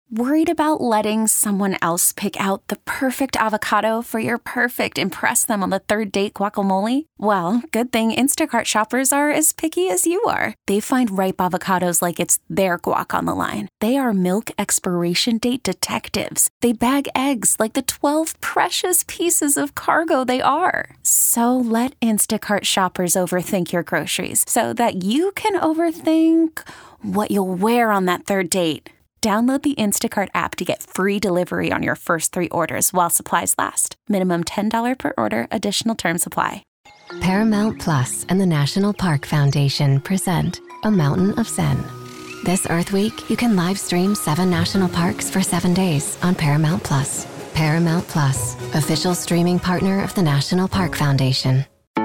Worried about letting someone else pick out the perfect avocado for your perfect impress them on the third date guacamole? Well, good thing Instacart shoppers are as picky as you are. They find ripe avocados like it's their guac on the line. They are milk expiration date detectives. They bag eggs like the 12 precious pieces of cargo they are. So let Instacart shoppers overthink your groceries so that you can overthink what you'll wear on that third date. Download the Instacart app to get free delivery on your first 3 orders while supplies last. Minimum $10 per order. Additional terms apply. Paramount Plus and the National Park Foundation present A Mountain of Zen. This Earth Week, you can live stream 7 national parks for 7 days on Paramount Plus. Paramount Plus, official streaming partner of the National Park Foundation.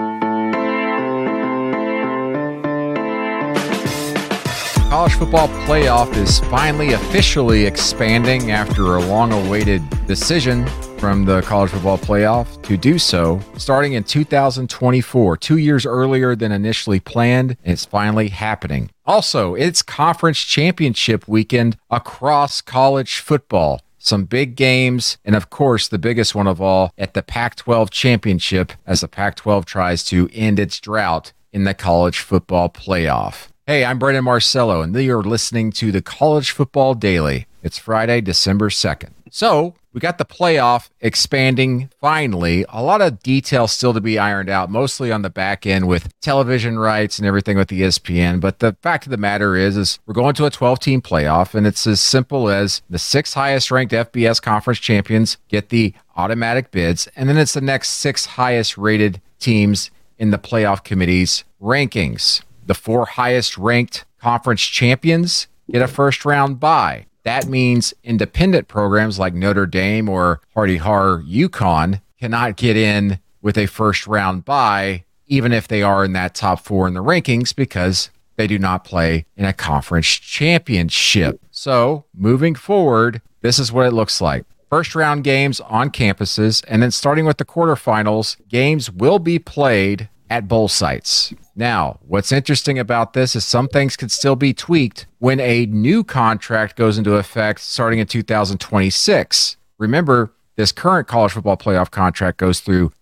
College football playoff is finally officially expanding after a long-awaited decision from the college football playoff to do so starting in 2024, 2 years earlier than initially planned. It's finally happening. Also, it's conference championship weekend across college football. Some big games, and of course, the biggest one of all at the Pac-12 championship as the Pac-12 tries to end its drought in the college football playoff. Hey, I'm Brendan Marcello, and you're listening to the College Football Daily. It's Friday, December 2nd. So, we got the playoff expanding finally. A lot of details still to be ironed out, mostly on the back end with television rights and everything with the ESPN. But the fact of the matter is we're going to a 12-team playoff, and it's as simple as the 6 highest-ranked FBS conference champions get the automatic bids, and then it's the next 6 highest-rated teams in the playoff committee's rankings. The 4 highest-ranked conference champions get a first-round bye. That means independent programs like Notre Dame or Hardy-Har UConn cannot get in with a first-round bye, even if they are in that top 4 in the rankings, because they do not play in a conference championship. So, moving forward, this is what it looks like. First-round games on campuses, and then starting with the quarterfinals, games will be played at bowl sites. Now, what's interesting about this is some things could still be tweaked when a new contract goes into effect starting in 2026. Remember, this current college football playoff contract goes through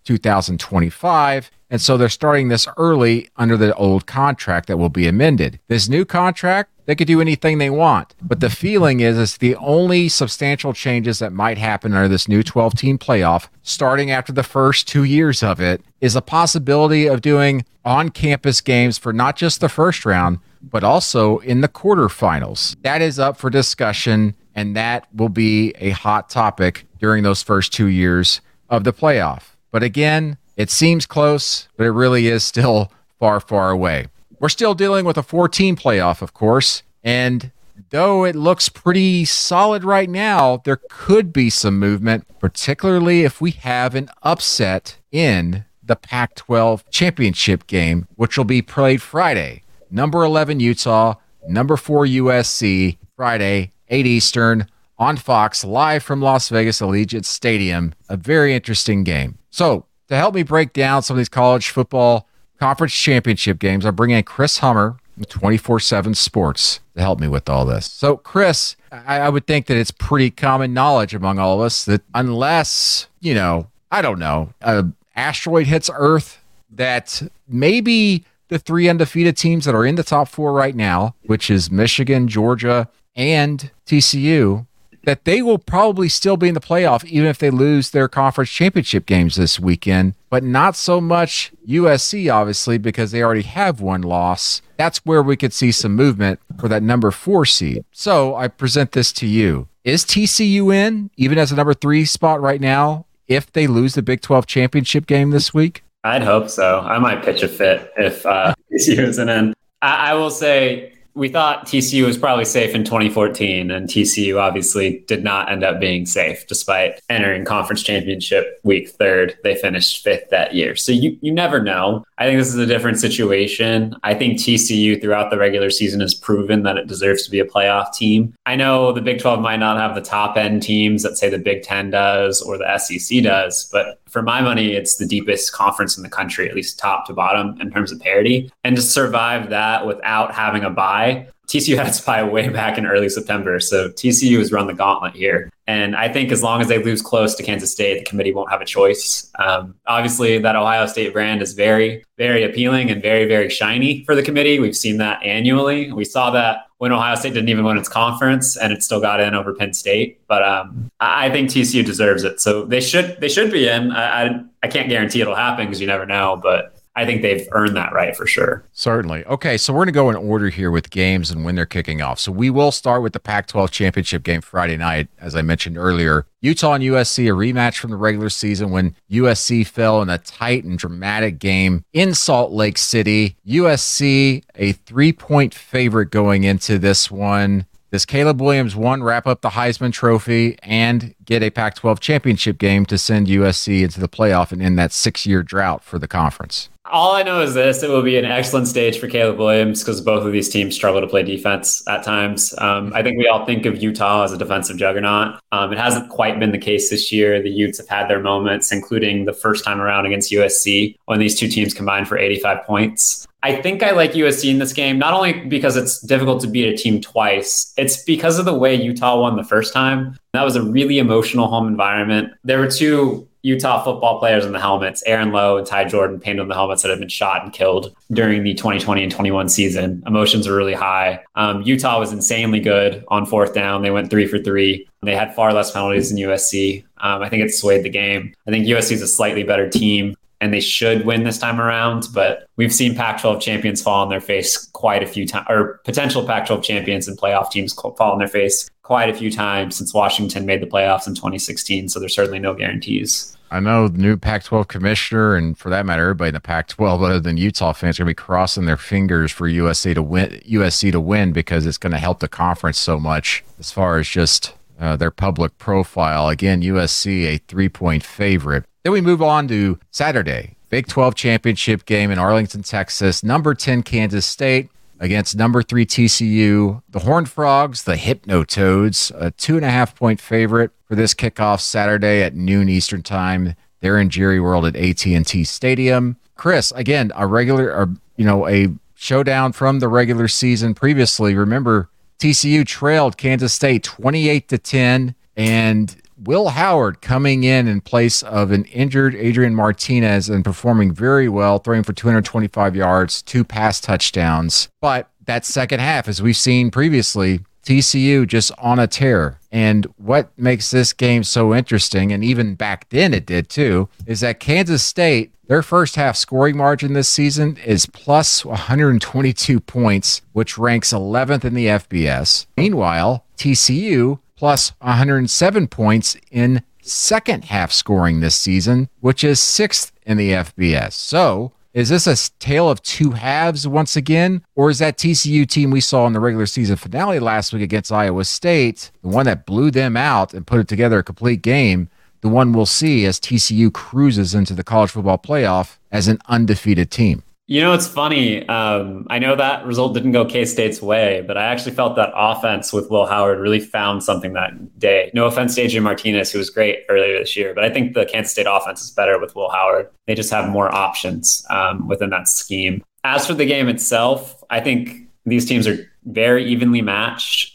2025, and so they're starting this early under the old contract that will be amended. This new contract, they could do anything they want, but the feeling is the only substantial changes that might happen under this new 12-team playoff, starting after the first 2 years of it, is a possibility of doing on-campus games for not just the first round, but also in the quarterfinals. That is up for discussion, and that will be a hot topic during those first 2 years of the playoff. But again, it seems close, but it really is still far, far away. We're still dealing with a 4-team playoff, of course, and though it looks pretty solid right now, there could be some movement, particularly if we have an upset in the Pac-12 championship game, which will be played Friday. Number 11 Utah, number 4 USC, Friday, 8 Eastern, on Fox, live from Las Vegas Allegiant Stadium. A very interesting game. So, to help me break down some of these college football conference championship games, I bring in Chris Hummer from 24/7 Sports to help me with all this. So, Chris, I would think that it's pretty common knowledge among all of us that unless, I don't know, an asteroid hits Earth, that maybe the 3 undefeated teams that are in the top 4 right now, which is Michigan, Georgia, and TCU, that they will probably still be in the playoff even if they lose their conference championship games this weekend, but not so much USC, obviously, because they already have 1 loss. That's where we could see some movement for that number 4 seed. So I present this to you. Is TCU in, even as a number 3 spot right now, if they lose the Big 12 championship game this week? I'd hope so. I might pitch a fit if TCU isn't in. I will say, we thought TCU was probably safe in 2014, and TCU obviously did not end up being safe despite entering conference championship week 3rd. They finished 5th that year. So you never know. I think this is a different situation. I think TCU throughout the regular season has proven that it deserves to be a playoff team. I know the Big 12 might not have the top end teams that say the Big 10 does or the SEC does, but for my money, it's the deepest conference in the country, at least top to bottom in terms of parity. And to survive that without having a bye, TCU had its bye way back in early September. So TCU has run the gauntlet here. And I think as long as they lose close to Kansas State, the committee won't have a choice. Obviously, that Ohio State brand is very, very appealing and very, very shiny for the committee. We've seen that annually. We saw that when Ohio State didn't even win its conference and it still got in over Penn State. But I think TCU deserves it. So they should be in. I can't guarantee it'll happen because you never know, but I think they've earned that right for sure. Certainly. Okay, so we're going to go in order here with games and when they're kicking off. So we will start with the Pac-12 championship game Friday night, as I mentioned earlier. Utah and USC, a rematch from the regular season when USC fell in a tight and dramatic game in Salt Lake City. USC, a 3-point favorite going into this one. Does Caleb Williams, one, wrap up the Heisman Trophy and get a Pac-12 championship game to send USC into the playoff and end that 6-year drought for the conference? All I know is this: it will be an excellent stage for Caleb Williams because both of these teams struggle to play defense at times. I think we all think of Utah as a defensive juggernaut. It hasn't quite been the case this year. The Utes have had their moments, including the first time around against USC when these two teams combined for 85 points. I think I like USC in this game, not only because it's difficult to beat a team twice, it's because of the way Utah won the first time. That was a really emotional home environment. There were two Utah football players in the helmets, Aaron Lowe and Ty Jordan, painted on the helmets that had been shot and killed during the 2020 and 21 season. Emotions were really high. Utah was insanely good on fourth down. They went 3 for 3. They had far less penalties than USC. I think it swayed the game. I think USC is a slightly better team, and they should win this time around. But we've seen Pac-12 champions fall on their face quite a few times, or potential Pac-12 champions and playoff teams fall on their face quite a few times since Washington made the playoffs in 2016. So there's certainly no guarantees. I know the new Pac-12 commissioner, and for that matter, everybody in the Pac-12 other than Utah fans are going to be crossing their fingers for USC to win because it's going to help the conference so much as far as just their public profile. Again, USC, a 3-point favorite. Then we move on to Saturday, Big 12 championship game in Arlington, Texas. Number 10 Kansas State against number 3 TCU. The Horned Frogs, the Hypnotoads, a 2.5-point favorite for this kickoff Saturday at noon Eastern time. They're in Jerry World at AT&T Stadium. Chris, again, a showdown from the regular season previously. Remember, TCU trailed Kansas State 28-10, and Will Howard coming in place of an injured Adrian Martinez and performing very well, throwing for 225 yards, 2 pass touchdowns. But that second half, as we've seen previously, TCU just on a tear. And what makes this game so interesting, and even back then it did too, is that Kansas State, their first half scoring margin this season is plus 122 points, which ranks 11th in the FBS. Meanwhile, TCU plus 107 points in second half scoring this season, which is 6th in the FBS. So is this a tale of two halves once again? Or is that TCU team we saw in the regular season finale last week against Iowa State, the one that blew them out and put it together a complete game, the one we'll see as TCU cruises into the college football playoff as an undefeated team? You know, it's funny. I know that result didn't go K-State's way, but I actually felt that offense with Will Howard really found something that day. No offense to Adrian Martinez, who was great earlier this year, but I think the Kansas State offense is better with Will Howard. They just have more options within that scheme. As for the game itself, I think these teams are very evenly matched.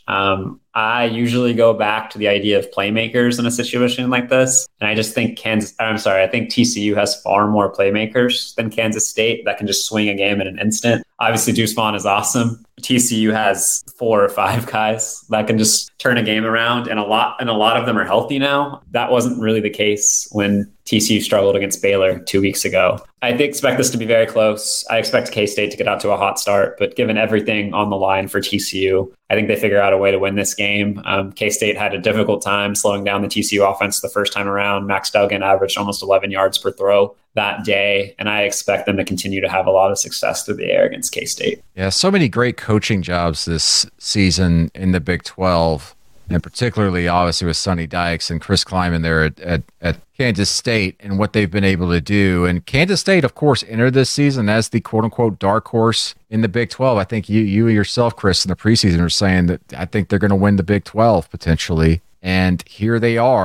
I usually go back to the idea of playmakers in a situation like this. And I just think I think TCU has far more playmakers than Kansas State that can just swing a game in an instant. Obviously, Deuce Vaughn is awesome. TCU has 4 or 5 guys that can just turn a game around, and a lot of them are healthy now. That wasn't really the case when TCU struggled against Baylor 2 weeks ago. I expect this to be very close. I expect K-State to get out to a hot start, but given everything on the line for TCU, I think they figure out a way to win this game. K-State had a difficult time slowing down the TCU offense the first time around. Max Duggan averaged almost 11 yards per throw that day, and I expect them to continue to have a lot of success through the air against K-State. Yeah, so many great coaching jobs this season in the Big 12, and particularly obviously with Sonny Dykes and Chris Kleiman there at Kansas State and what they've been able to do. And Kansas State, of course, entered this season as the quote-unquote dark horse in the Big 12. I think you yourself, Chris, in the preseason were saying that I think they're going to win the Big 12 potentially. And here they are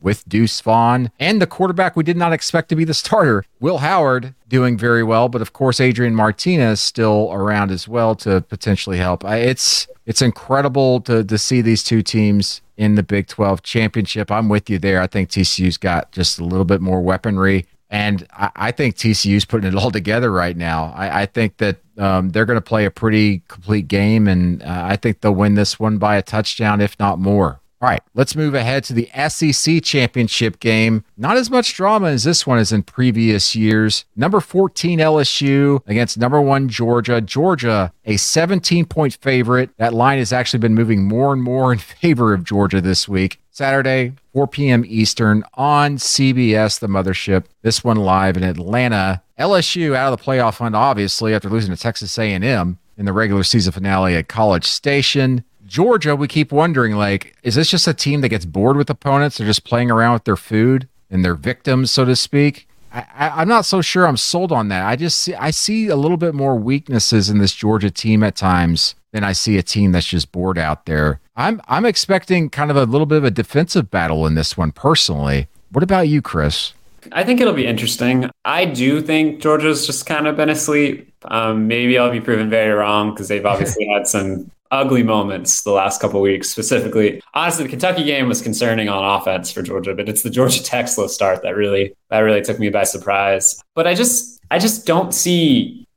with Deuce Vaughn and the quarterback we did not expect to be the starter, Will Howard, doing very well. But of course, Adrian Martinez still around as well to potentially help. It's incredible to see these two teams in the Big 12 championship. I'm with you there. I think TCU's got just a little bit more weaponry. And I think TCU's putting it all together right now. I think that they're going to play a pretty complete game, and I think they'll win this one by a touchdown, if not more. All right, let's move ahead to the SEC championship game. Not as much drama as this one as in previous years. Number 14 LSU against number 1 Georgia. Georgia, a 17-point favorite. That line has actually been moving more and more in favor of Georgia this week. Saturday, 4 p.m. Eastern on CBS, the mothership. This one live in Atlanta. LSU out of the playoff hunt, obviously, after losing to Texas A&M in the regular season finale at College Station. Georgia, we keep wondering, is this just a team that gets bored with opponents? They're just playing around with their food and their victims, so to speak. I'm not so sure I'm sold on that. I see a little bit more weaknesses in this Georgia team at times than I see a team that's just bored out there. I'm expecting kind of a little bit of a defensive battle in this one personally. What about you, Chris? I think it'll be interesting. I do think Georgia's just kind of been asleep. Maybe I'll be proven very wrong because they've obviously had some ugly moments the last couple of weeks. Specifically, honestly, the Kentucky game was concerning on offense for Georgia, but it's the Georgia Tech slow start that really took me by surprise. But I just don't see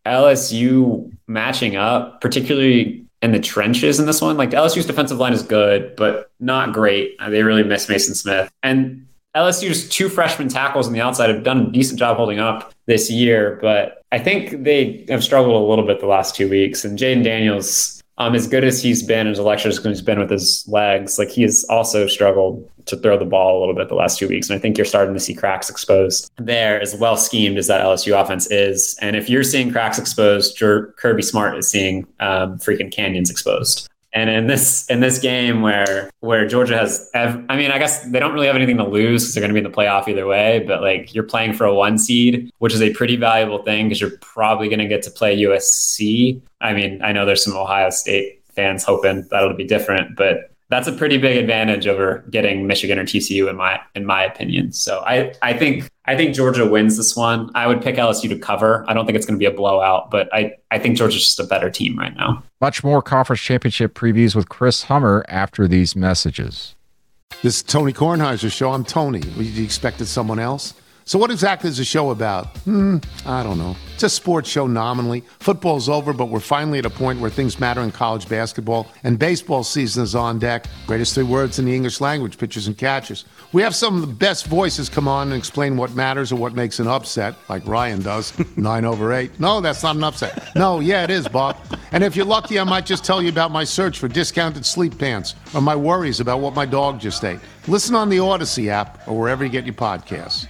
LSU matching up, particularly in the trenches in this one. Like, LSU's defensive line is good, but not great. They really miss Mason Smith. And LSU's 2 freshman tackles on the outside have done a decent job holding up this year, but I think they have struggled a little bit the last 2 weeks. And Jaden Daniels, as good as he's been, as electric as he's been with his legs, he has also struggled to throw the ball a little bit the last 2 weeks. And I think you're starting to see cracks exposed there, as well schemed as that LSU offense is. And if you're seeing cracks exposed, Kirby Smart is seeing freaking canyons exposed. And in this game where Georgia has, I guess they don't really have anything to lose because they're going to be in the playoff either way, but you're playing for a 1 seed, which is a pretty valuable thing because you're probably going to get to play USC. I know there's some Ohio State fans hoping that'll be different, but that's a pretty big advantage over getting Michigan or TCU in my opinion. So I think Georgia wins this one. I would pick LSU to cover. I don't think it's going to be a blowout, but I think Georgia's just a better team right now. Much more conference championship previews with Chris Hummer after these messages. This is Tony Kornheiser's show. I'm Tony. You expected someone else? So what exactly is the show about? I don't know. It's a sports show nominally. Football's over, but we're finally at a point where things matter in college basketball, and baseball season is on deck. Greatest 3 words in the English language, pitchers and catchers. We have some of the best voices come on and explain what matters or what makes an upset, like Ryan does, 9/8. No, that's not an upset. No, yeah, it is, Bob. And if you're lucky, I might just tell you about my search for discounted sleep pants or my worries about what my dog just ate. Listen on the Odyssey app or wherever you get your podcasts.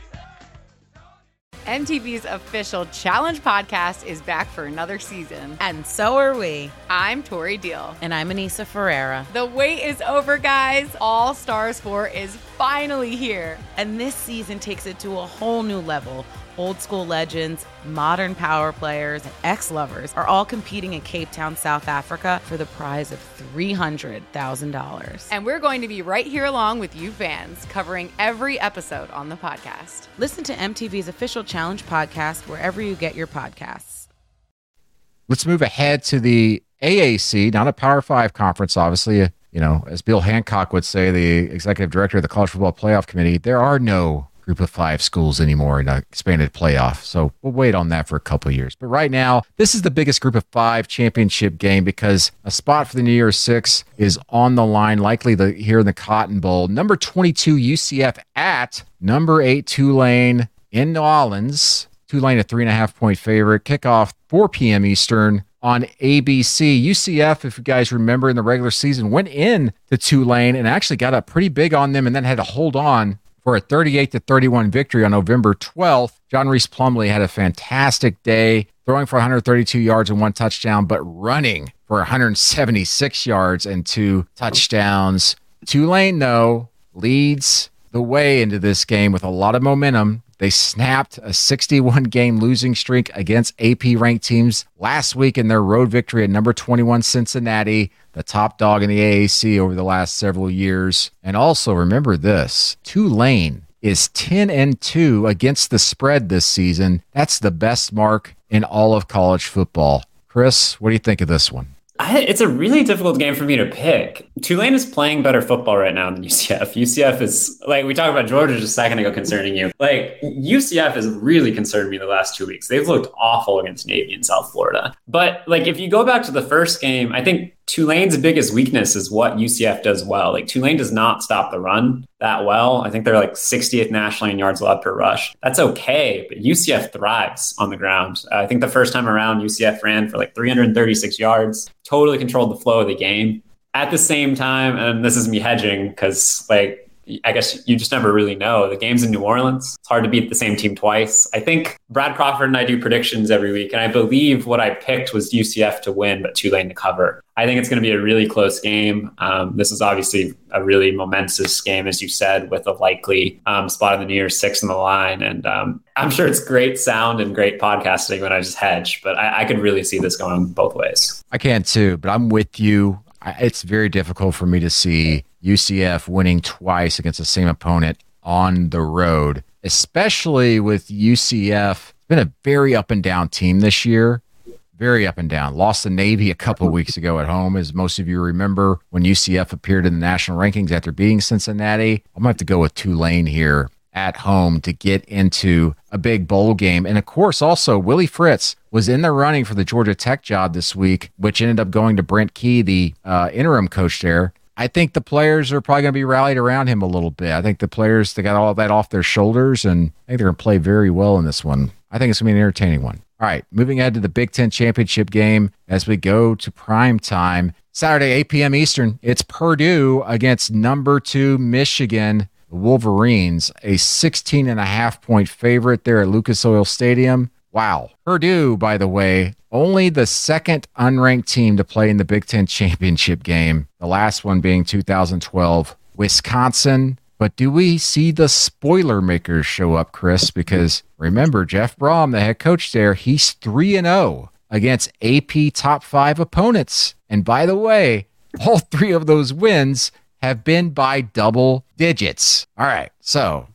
MTV's official Challenge podcast is back for another season. And so are we. I'm Tori Deal. And I'm Anissa Ferreira. The wait is over, guys. All Stars 4 is finally here. And this season takes it to a whole new level. Old school legends, modern power players, and ex-lovers are all competing in Cape Town, South Africa for the prize of $300,000. And we're going to be right here along with you fans, covering every episode on the podcast. Listen to MTV's official Challenge podcast wherever you get your podcasts. Let's move ahead to the AAC, not a Power 5 conference, obviously. As Bill Hancock would say, the executive director of the College Football Playoff Committee, there are no Group of 5 schools anymore in an expanded playoff. So we'll wait on that for a couple of years. But right now, this is the biggest Group of 5 championship game because a spot for the New Year's Six is on the line, likely here in the Cotton Bowl. Number 22 UCF at number 8 Tulane in New Orleans. Tulane a 3.5-point favorite. Kickoff 4 p.m. Eastern on ABC. UCF, if you guys remember in the regular season, went in to Tulane and actually got up pretty big on them and then had to hold on for a 38-31 victory on November 12th. John Reese Plumlee had a fantastic day, throwing for 132 yards and 1 touchdown, but running for 176 yards and 2 touchdowns. Tulane, though, leads the way into this game with a lot of momentum. They snapped a 61-game losing streak against AP-ranked teams last week in their road victory at number 21 Cincinnati, the top dog in the AAC over the last several years. And also remember this, Tulane is 10-2 against the spread this season. That's the best mark in all of college football. Chris, what do you think of this one? It's a really difficult game for me to pick. Tulane is playing better football right now than UCF. UCF is, like, we talked about Georgia just a second ago concerning you. Like, UCF has really concerned me the last 2 weeks. They've looked awful against Navy in South Florida. But, like, if you go back to the first game, I think Tulane's biggest weakness is what UCF does well. Like, Tulane does not stop the run that well. I think they're like 60th nationally in yards allowed per rush. That's okay, but UCF thrives on the ground. I think the first time around, UCF ran for like 336 yards, totally controlled the flow of the game. At the same time, and this is me hedging because, like, I guess you just never really know. The game's in New Orleans. It's hard to beat the same team twice. I think Brad Crawford and I do predictions every week, and I believe what I picked was UCF to win, but Tulane to cover. I think it's going to be a really close game. This is obviously a really momentous game, as you said, with a likely spot in the New Year's Six on the line. And I'm sure it's great sound and great podcasting when I just hedge, but I could really see this going both ways. I can too, but I'm with you. It's very difficult for me to see UCF winning twice against the same opponent on the road, especially with UCF. It's been a very up and down team this year. Very up and down. Lost to Navy a couple of weeks ago at home, as most of you remember, when UCF appeared in the national rankings after beating Cincinnati. I'm going to have to go with Tulane here at home to get into a big bowl game. And of course, also, Willie Fritz was in the running for the Georgia Tech job this week, which ended up going to Brent Key, the interim coach there. I think the players are probably going to be rallied around him a little bit. I think the players, they got all that off their shoulders, and I think they're going to play very well in this one. I think it's going to be an entertaining one. All right, moving ahead to the Big Ten Championship game as we go to prime time. Saturday, 8 p.m. Eastern, it's Purdue against number 2 Michigan Wolverines, a 16.5-point favorite there at Lucas Oil Stadium. Wow. Purdue, by the way, only the second unranked team to play in the Big Ten Championship game, the last one being 2012, Wisconsin. But do we see the spoiler makers show up, Chris? Because remember, Jeff Brom, the head coach there, he's 3-0 against AP top 5 opponents. And by the way, all 3 of those wins have been by double digits. All right, so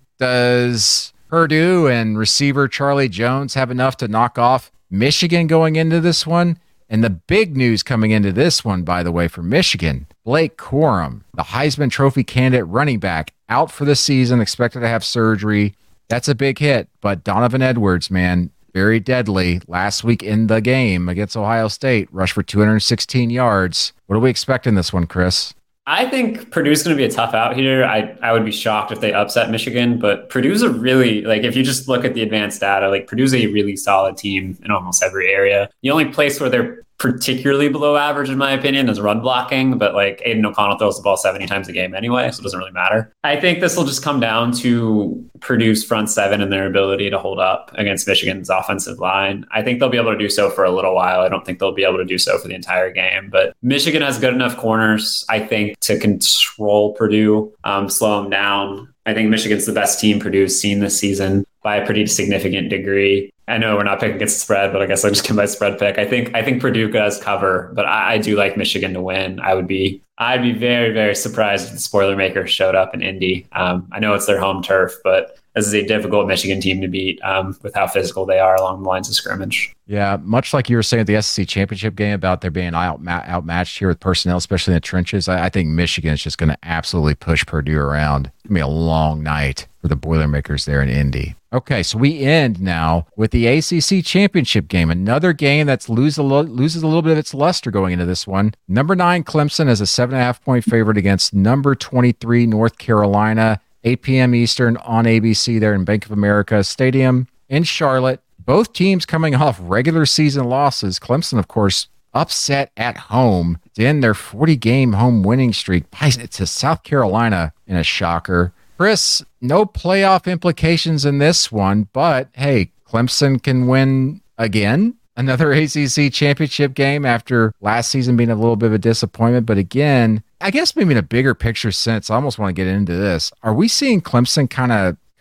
does Purdue and receiver Charlie Jones have enough to knock off Michigan going into this one? And the big news coming into this one, by the way, for Michigan, Blake Corum, the Heisman Trophy candidate running back, out for the season, expected to have surgery. That's a big hit. But Donovan Edwards, man, very deadly. Last week in the game against Ohio State, rushed for 216 yards. What do we expect in this one, Chris? I think Purdue's going to be a tough out here. I would be shocked if they upset Michigan, but Purdue's a really, like, if you just look at the advanced data, like, Purdue's a really solid team in almost every area. The only place where they're particularly below average, in my opinion, is run blocking, but like Aiden O'Connell throws the ball 70 times a game anyway, so it doesn't really matter. I think this will just come down to Purdue's front seven and their ability to hold up against Michigan's offensive line. I think they'll be able to do so for a little while. I don't think they'll be able to do so for the entire game, but Michigan has good enough corners, I think, to control Purdue, slow them down. I think Michigan's the best team Purdue's seen this season by a pretty significant degree. I know we're not picking against the spread, but I guess I'll just give my spread pick. I think Purdue does cover, but I do like Michigan to win. I'd be very, very surprised if the spoiler maker showed up in Indy. I know it's their home turf, but this is a difficult Michigan team to beat with how physical they are along the lines of scrimmage. Yeah, much like you were saying at the SEC championship game about there being outmatched here with personnel, especially in the trenches, I think Michigan is just going to absolutely push Purdue around. It's going to be a long night for the Boilermakers there in Indy. Okay, so we end now with the ACC championship game, another game that loses a little bit of its luster going into this one. Number 9 Clemson is a 7.5-point favorite against number 23 North Carolina. 8 p.m. Eastern on ABC there in Bank of America Stadium in Charlotte. Both teams coming off regular season losses. Clemson, of course, upset at home to end their 40-game home winning streak to South Carolina in a shocker. Chris, no playoff implications in this one, but hey, Clemson can win again. Another ACC championship game after last season being a little bit of a disappointment. But again, I guess maybe in a bigger picture sense, I almost want to get into this. Are we seeing Clemson kind of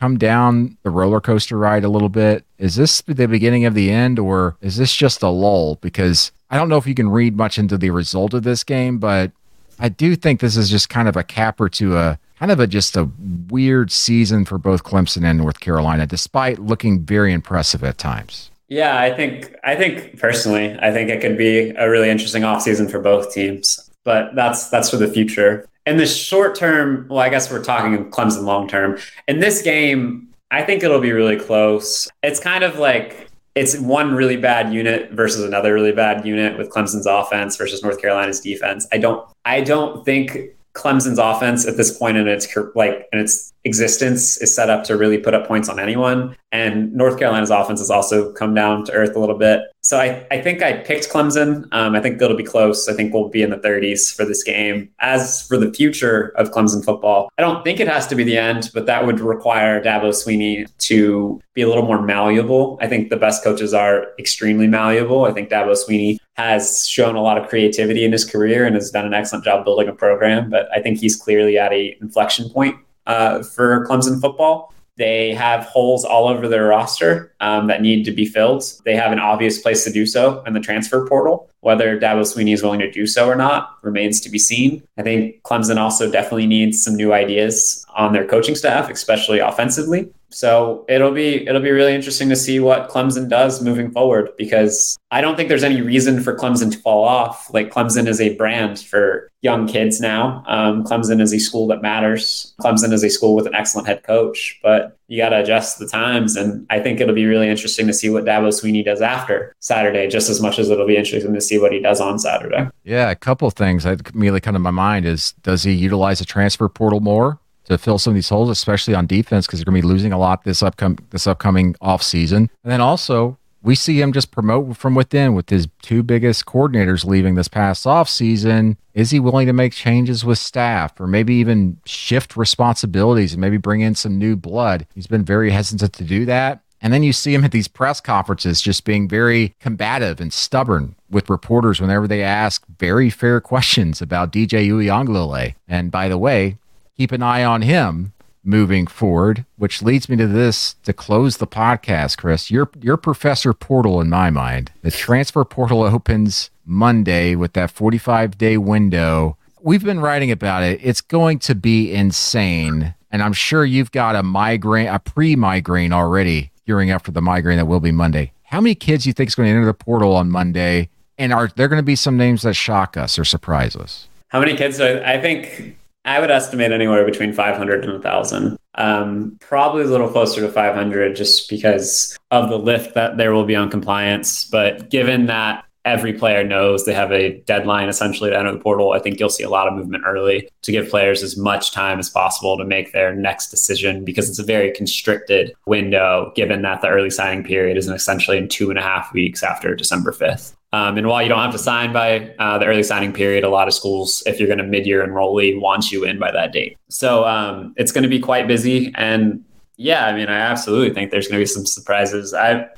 come down the roller coaster ride a little bit? Is this the beginning of the end, or is this just a lull? Because I don't know if you can read much into the result of this game, but I do think this is just kind of a capper to just a weird season for both Clemson and North Carolina, despite looking very impressive at times. Yeah, I think personally, I think it could be a really interesting offseason for both teams, but that's for the future. In the short term, well, I guess we're talking Clemson long term. In this game, I think it'll be really close. It's kind of like it's one really bad unit versus another really bad unit with Clemson's offense versus North Carolina's defense. I don't think Clemson's offense at this point in its existence is set up to really put up points on anyone. And North Carolina's offense has also come down to earth a little bit. So I think I picked Clemson. I think it'll be close. I think we'll be in the 30s for this game. As for the future of Clemson football, I don't think it has to be the end, but that would require Dabo Swinney to be a little more malleable. I think the best coaches are extremely malleable. I think Dabo Swinney has shown a lot of creativity in his career and has done an excellent job building a program, but I think he's clearly at an inflection point for Clemson football. They have holes all over their roster that need to be filled. They have an obvious place to do so in the transfer portal. Whether Dabo Swinney is willing to do so or not remains to be seen. I think Clemson also definitely needs some new ideas on their coaching staff, especially offensively. So it'll be really interesting to see what Clemson does moving forward, because I don't think there's any reason for Clemson to fall off. Like, Clemson is a brand for young kids now. Clemson is a school that matters. Clemson is a school with an excellent head coach, but you got to adjust the times. And I think it'll be really interesting to see what Dabo Swinney does after Saturday, just as much as it'll be interesting to see what he does on Saturday. Yeah, a couple of things that immediately come to my mind is, does he utilize the transfer portal more to fill some of these holes, especially on defense, because they're going to be losing a lot this upcoming offseason? And then also, we see him just promote from within with his two biggest coordinators leaving this past offseason. Is he willing to make changes with staff, or maybe even shift responsibilities and maybe bring in some new blood? He's been very hesitant to do that. And then you see him at these press conferences just being very combative and stubborn with reporters whenever they ask very fair questions about DJ Uiagalelei. And by the way, keep an eye on him moving forward, which leads me to this to close the podcast, Chris. You're Professor Portal in my mind. The transfer portal opens Monday with that 45-day window. We've been writing about it. It's going to be insane. And I'm sure you've got a pre-migraine already, gearing up for the migraine that will be Monday. How many kids do you think is going to enter the portal on Monday? And are there going to be some names that shock us or surprise us? How many kids? I think I would estimate anywhere between 500 and 1,000. Probably a little closer to 500 just because of the lift that there will be on compliance. But given that every player knows they have a deadline essentially to enter the portal, I think you'll see a lot of movement early to give players as much time as possible to make their next decision, because it's a very constricted window, given that the early signing period is essentially in 2.5 weeks after December 5th. And while you don't have to sign by the early signing period, a lot of schools, if you're going to mid-year enrollee, want you in by that date. So it's going to be quite busy. And yeah, I mean, I absolutely think there's going to be some surprises.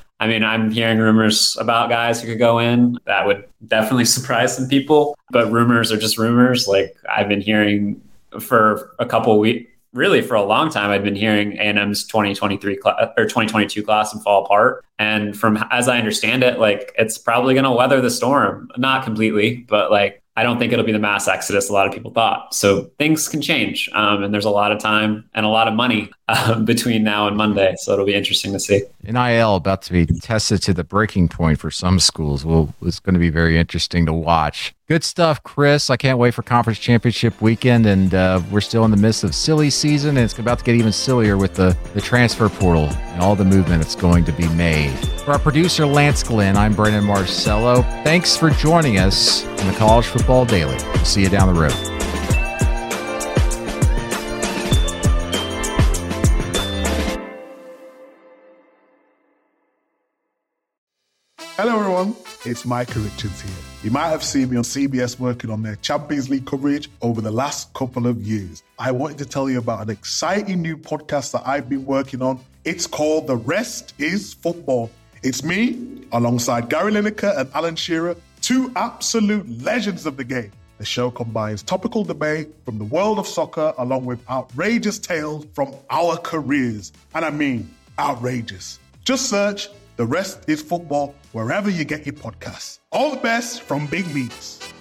I'm hearing rumors about guys who could go in. That would definitely surprise some people. But rumors are just rumors. Like, I've been hearing for a couple of weeks, really for a long time, I've been hearing A&M's 2023 or 2022 class and fall apart. And from as I understand it, like, it's probably going to weather the storm. Not completely, but like, I don't think it'll be the mass exodus a lot of people thought. So things can change. And there's a lot of time and a lot of money between now and Monday. So it'll be interesting to see. NIL about to be tested to the breaking point for some schools. It's going to be very interesting to watch. Good stuff, Chris. I can't wait for Conference Championship weekend. And we're still in the midst of silly season. And it's about to get even sillier with the transfer portal and all the movement that's going to be made. For our producer, Lance Glenn, I'm Brandon Marcello. Thanks for joining us on the College Football Daily. We'll see you down the road. Hello everyone, it's Micah Richards here. You might have seen me on CBS working on their Champions League coverage over the last couple of years. I wanted to tell you about an exciting new podcast that I've been working on. It's called The Rest is Football. It's me, alongside Gary Lineker and Alan Shearer, two absolute legends of the game. The show combines topical debate from the world of soccer along with outrageous tales from our careers. And I mean outrageous. Just search The Rest is Football wherever you get your podcasts. All the best from Big Meats.